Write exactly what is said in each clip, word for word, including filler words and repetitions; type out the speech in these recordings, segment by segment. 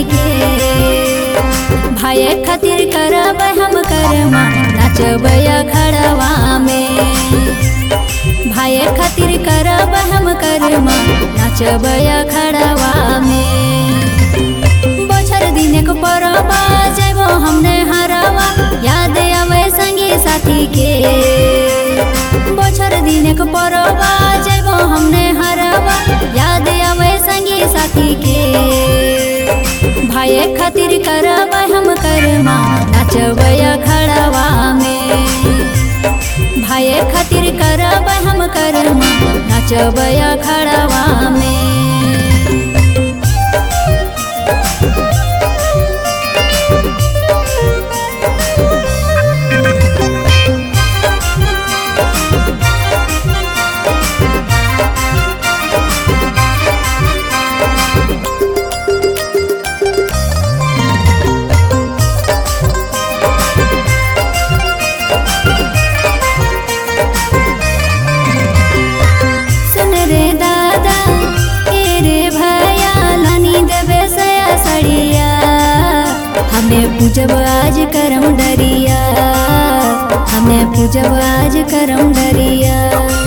के। भाई खातिर करब हम कर्मा नाचब अखाड़वा में। भाई खातिर करब हम कर्मा नाचब अखाड़वा में। बछर दिन को परबा जेबो हमने हरवा याद आवे संगी साथी के। बछर दिन को परबा जेबो हमने हरवा याद आवे संगी साथी के। भाई खातिर करब हम कर्मा नाचब अखाड़वा में। भाई खातिर करब हम कर्मा नाचब अखाड़वा में। हमें पूजब आज करम डरिया। हमें पूजब आज करम डरिया।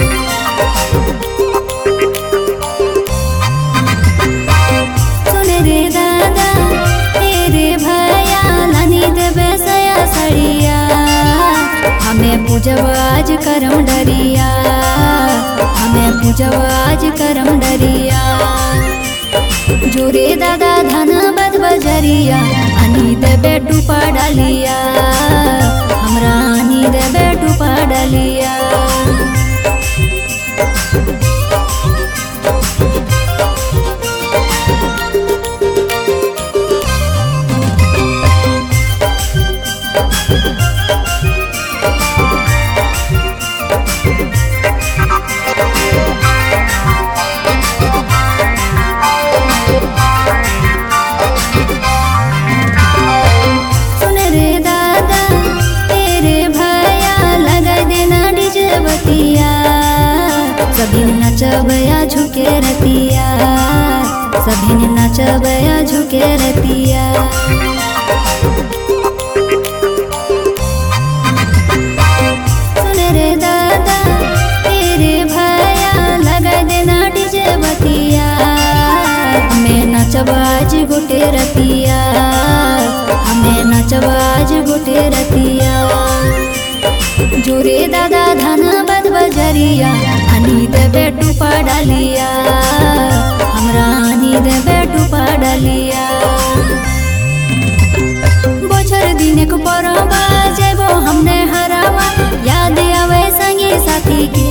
सुन रे दादा तेरे भैया लानी देवे सया सड़िया। हमें पूजब आज करम डरिया। हमें पूजब आज करम डरिया। जोरे दादा धन बद बजरिया आनी देबे टूपा डालिया। हमरा आनी देबे टूपा डालिया। सभी नचबया झुके रतिया। सभी नचबया झुके रतिया। सुन रे दादा तेरे भैया लगा देना डीजे बतिया। हमें नचब आज गोटे रतिया। हमें नचब आज गोटे रतिया। जोरे दादा धन बद बजरिया आनी देबे टूपा डालिया। हमरा आनी देबे टूपा डालिया। बछर दिन को परबा जेबो हमने हरवा याद आवे संगी साथी के।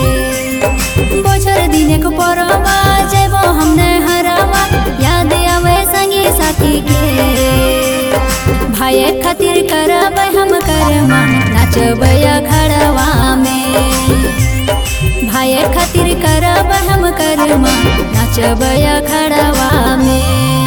बछर दिन को परबा जेबो हमने हरवा याद आवे संगी साथी के। भाई खातिर करब हम कर्मा नाचब अखाड़वा में। भाई खातिर करब हम कर्मा नाचब अखाड़वा में।